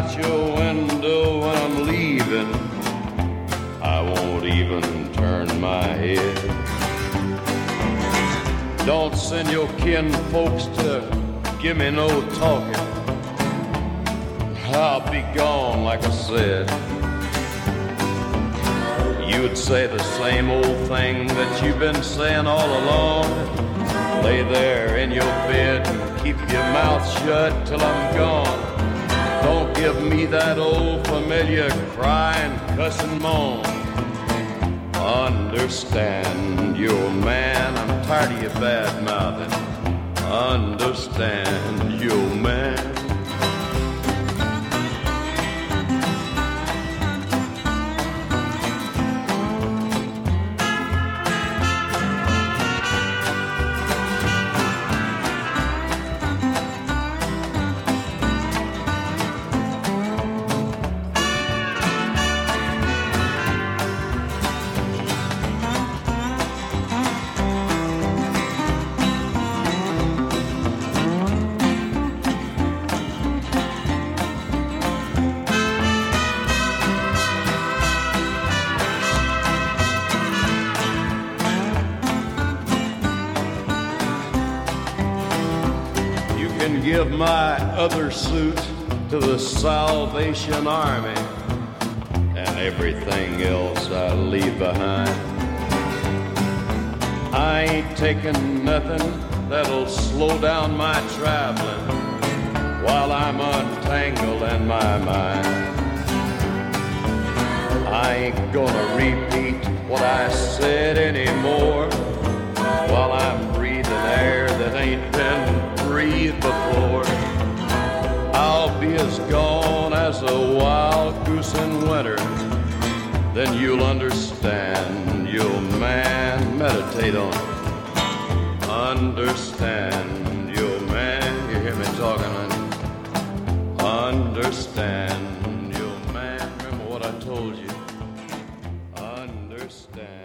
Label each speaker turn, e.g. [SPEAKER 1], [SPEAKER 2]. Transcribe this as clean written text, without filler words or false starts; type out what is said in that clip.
[SPEAKER 1] out your window when I'm leaving. I won't even turn my head. Don't send your kin folks to give me no talking. I'll be gone, like I said. You'd say the same old thing that you've been saying all along. Lay there in your bed and keep your mouth shut till I'm gone. Don't give me that old familiar crying, cussing moan. Understand, you're a man, I'm tired of your bad mouthing. Understand, you're a man. Give my other suit to the Salvation Army, and everything else I leave behind. I ain't taking nothing that'll slow down my traveling while I'm untangling my mind. I ain't gonna repeat what I said anymore while I'm breathing air that ain't been breathed before. I'll be as gone as a wild goose in winter. Then you'll understand, you'll man, meditate on it. Understand, you'll man, you hear me talking, honey? Understand, you'll man, remember what I told you. Understand.